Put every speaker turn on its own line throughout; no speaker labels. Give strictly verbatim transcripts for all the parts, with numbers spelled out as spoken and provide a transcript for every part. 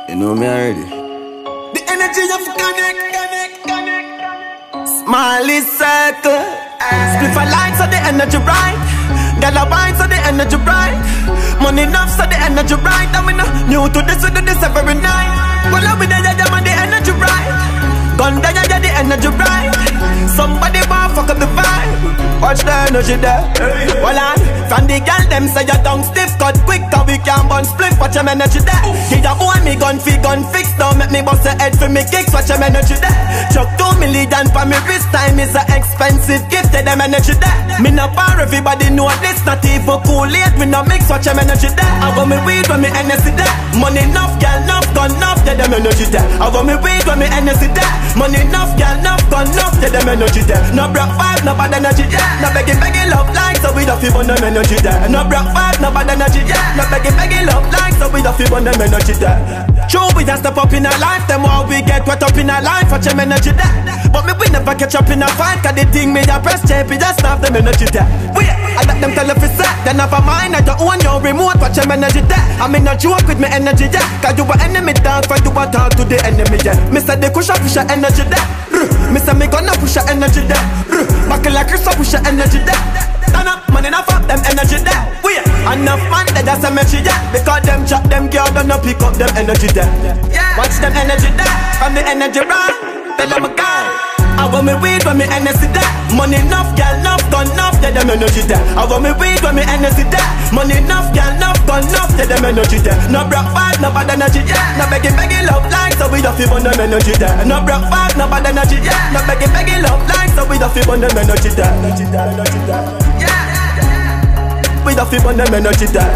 You know me already.
The energy of connect, connect, connect. Smiley circle. Split for lights so the energy bright. Gala wine so the energy bright. Money enough so the energy bright. I'm in new to this, we do this every night. Well, I'll be there, yeah, man, the energy bright. Gun there, yeah, the energy bright. Somebody want fuck up the vibe. Watch the energy there. Well, I from the girl them say your tongue stiff, cut quick, cause we can't burn split. Watch your energy there. Give your own me gun fi gun fix. Don't make me bust the head for me kicks. Watch your energy there. Chuck two million for me wrist. Time is a expensive gift. Tell them energy there. Me no bar, everybody know this. Not even cool late. We no mix. Watch your energy there. I want me weed when me energy there. Money enough, girl enough, gun enough. Tell them energy there. I want me weed when me energy there. Money enough, girl enough, gun enough. Tell them energy there. No broke five, no bad energy there. No begging, begging love like so we don't feel on them energy there. No broke five, no bad energy there. No begging, begging love like so we don't feel on them energy there. True, we just step up in our life. Them all we get wet up in our life. Watch them energy there. But me we never catch up in a fight. Cause they think me a press champ. We just have them energy there. We, I let them tell if it's set. Then have a mind. I don't own your remote. Watch them energy there. I mean not joke with me energy there. Cause you an enemy dog. Fight to a talk to the enemy yeah. Me say they push up push your energy there. Me say me gonna push your energy there. Back like Chris push your energy there. Turn up, man enough up them energy there. We enough man that just a energy there. Because them chat them girl don't know pick up them energy there. Watch them energy there. From the energy run. Tell them a guy. I want me weed when me energy there. Money enough, girl enough, gun enough. Tell them energy there. I want me weed when me energy there. Money enough, girl enough, gun enough. Tell them energy there. No broke five, no bad energy yeah. No begging, begging love like so we don't feel on them energy there. No broke five, no bad energy yeah. No begging, begging love like so we don't feel on them energy there. Yeah, we don't feel on them energy there.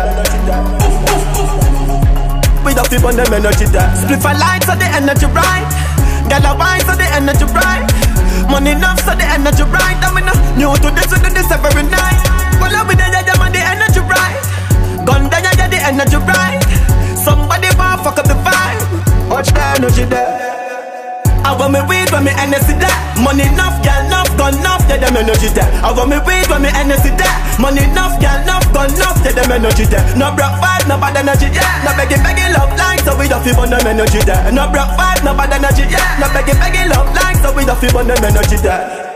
We don't feel on them energy there. Split for lights so the energy bright. Gala wine so the energy bright. Money enough so the energy bright. I'm in new to this, we do this every night. Well, I'll be there, yeah, man, the energy bright. Gun there, yeah, the energy bright. Somebody want fuck up the vibe. Watch the energy there. I want me weed when me energy there. Money enough, girl enough, gun enough. Tell them energy there. I want me weed when me energy there. Money enough, girl enough, gun enough. Tell them energy there. No broke five, no bad energy yeah. No begging, begging love like so we don't feel on them energy there. No broke five, no bad energy yeah. No begging, begging love like so we don't feel on them energy there.